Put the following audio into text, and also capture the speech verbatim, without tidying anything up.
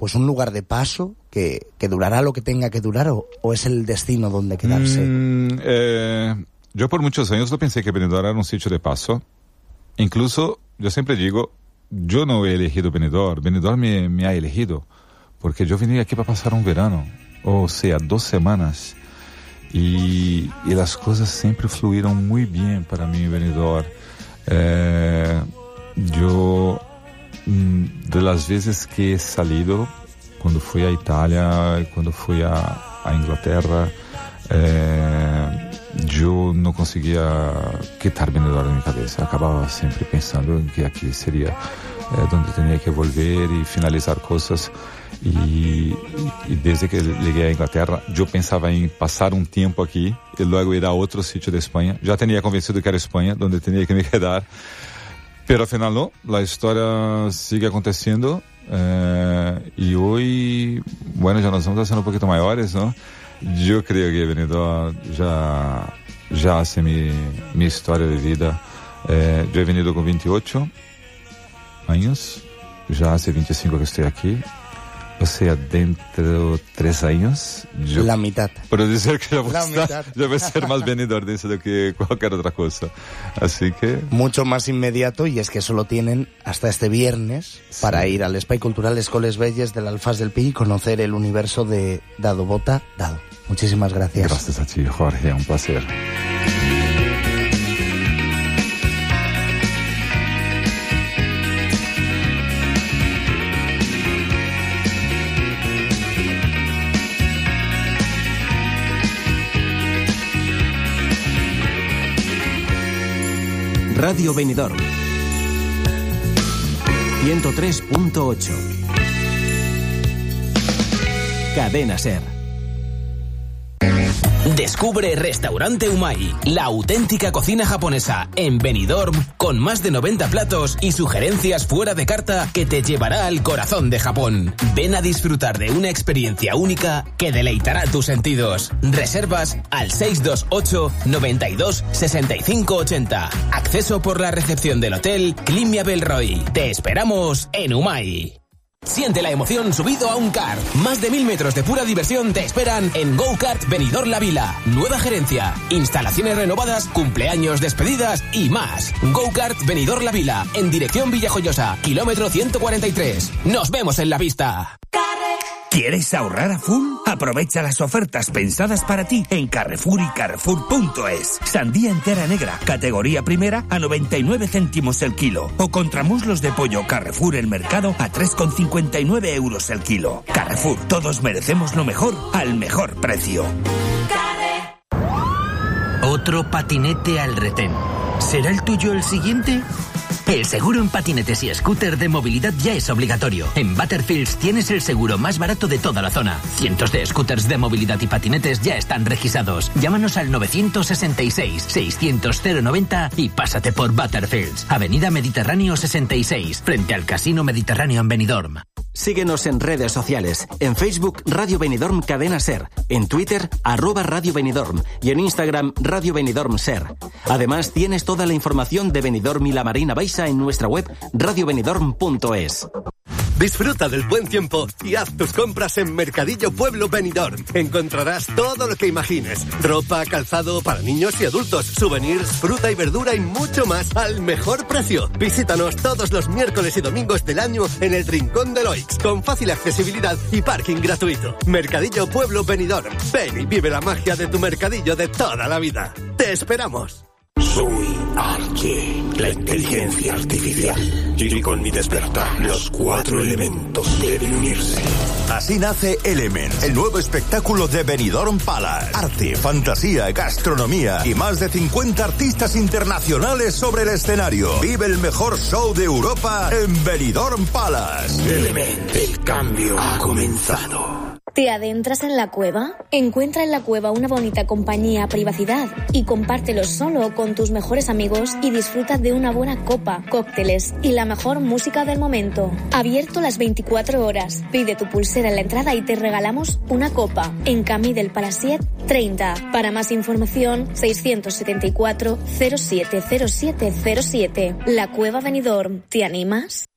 pues un lugar de paso que, que durará lo que tenga que durar, o, o es el destino donde quedarse? Mm, eh, yo por muchos años no pensé que Benidorm era un sitio de paso. Incluso, yo siempre digo, yo no he elegido Benidorm, Benidorm me, me ha elegido, porque yo vine aquí para pasar un verano, o sea, dos semanas, y, y las cosas siempre fluyeron muy bien para mí en Benidorm. Eh, yo, de las veces que he salido, cuando fui a Italia, cuando fui a, a Inglaterra, eh, yo no conseguía quitar Benidorm de mi cabeza. Acababa siempre pensando en que aquí sería eh, donde tenía que volver y finalizar cosas. Y, y desde que llegué a Inglaterra, yo pensaba en pasar un tiempo aquí y luego ir a otro sitio de España. Ya tenía convencido que era España, donde tenía que me quedar. Pero al final no, la historia sigue aconteciendo. Eh, y hoy, bueno, ya nos vamos haciendo un poquito mayores, ¿no? Yo creo que Benidorm ya, ya hace mi, mi historia de vida. Eh, yo he venido con veintiocho años, ya hace veinticinco que estoy aquí. O sea, dentro de tres años... Yo la mitad. Puedo decir que ya voy, la a, estar, mitad. ya voy a ser más benidormense do que cualquier otra cosa. Así que... Mucho más inmediato, y es que solo tienen hasta este viernes sí. para ir al Espai Cultural Escoles Belles del Alfaz del Pi y conocer el universo de Dado Bota Dado. Muchísimas gracias. Gracias a ti, Jorge, un placer. Radio Benidorm ciento tres punto ocho. Cadena Ser. Descubre Restaurante Umai, la auténtica cocina japonesa en Benidorm, con más de noventa platos y sugerencias fuera de carta que te llevará al corazón de Japón. Ven a disfrutar de una experiencia única que deleitará tus sentidos. Reservas al seis dos ocho, noventa y dos, sesenta y cinco ochenta. Acceso por la recepción del hotel Climia Belroy. Te esperamos en Umai. Siente la emoción subido a un kart. Más de mil metros de pura diversión te esperan en Go Kart Benidorm La Vila. Nueva gerencia, instalaciones renovadas, cumpleaños, despedidas y más. Go Kart Benidorm La Vila, en dirección Villajoyosa, kilómetro ciento cuarenta y tres. Nos vemos en la pista. ¿Quieres ahorrar a full? Aprovecha las ofertas pensadas para ti en Carrefour y Carrefour punto es. Sandía entera negra, categoría primera, a noventa y nueve céntimos el kilo. O contramuslos de pollo Carrefour el mercado a tres con cincuenta y nueve euros el kilo. Carrefour, todos merecemos lo mejor al mejor precio. Otro patinete al retén. ¿Será el tuyo el siguiente? El seguro en patinetes y scooter de movilidad ya es obligatorio. En Butterfields tienes el seguro más barato de toda la zona. Cientos de scooters de movilidad y patinetes ya están registrados. Llámanos al nueve seis seis, seiscientos, cero noventa y pásate por Butterfields. Avenida Mediterráneo sesenta y seis, frente al Casino Mediterráneo en Benidorm. Síguenos en redes sociales. En Facebook, Radio Benidorm Cadena Ser. En Twitter, arroba Radio Benidorm. Y en Instagram, Radio Benidorm Ser. Además, tienes toda la información de Benidorm y la Marina Baixa en nuestra web radio benidorm punto es. Disfruta del buen tiempo y haz tus compras en Mercadillo Pueblo Benidorm. Encontrarás todo lo que imagines. Ropa, calzado para niños y adultos, souvenirs, fruta y verdura y mucho más al mejor precio. Visítanos todos los miércoles y domingos del año en el Rincón de Loix, con fácil accesibilidad y parking gratuito. Mercadillo Pueblo Benidorm. Ven y vive la magia de tu mercadillo de toda la vida. ¡Te esperamos! Soy Archie, la inteligencia artificial. Y con mi despertar, los cuatro elementos deben unirse. Así nace Element, el nuevo espectáculo de Benidorm Palace. Arte, fantasía, gastronomía y más de cincuenta artistas internacionales sobre el escenario. Vive el mejor show de Europa en Benidorm Palace. Element, el cambio ha comenzado. ¿Te adentras en la cueva? Encuentra en la cueva una bonita compañía, privacidad y compártelo solo con tus mejores amigos y disfruta de una buena copa, cócteles y la mejor música del momento. Abierto las veinticuatro horas. Pide tu pulsera en la entrada y te regalamos una copa en Camí del Palasiet treinta. Para más información, seiscientos setenta y cuatro, cero siete cero siete cero siete. La Cueva Benidorm. ¿Te animas?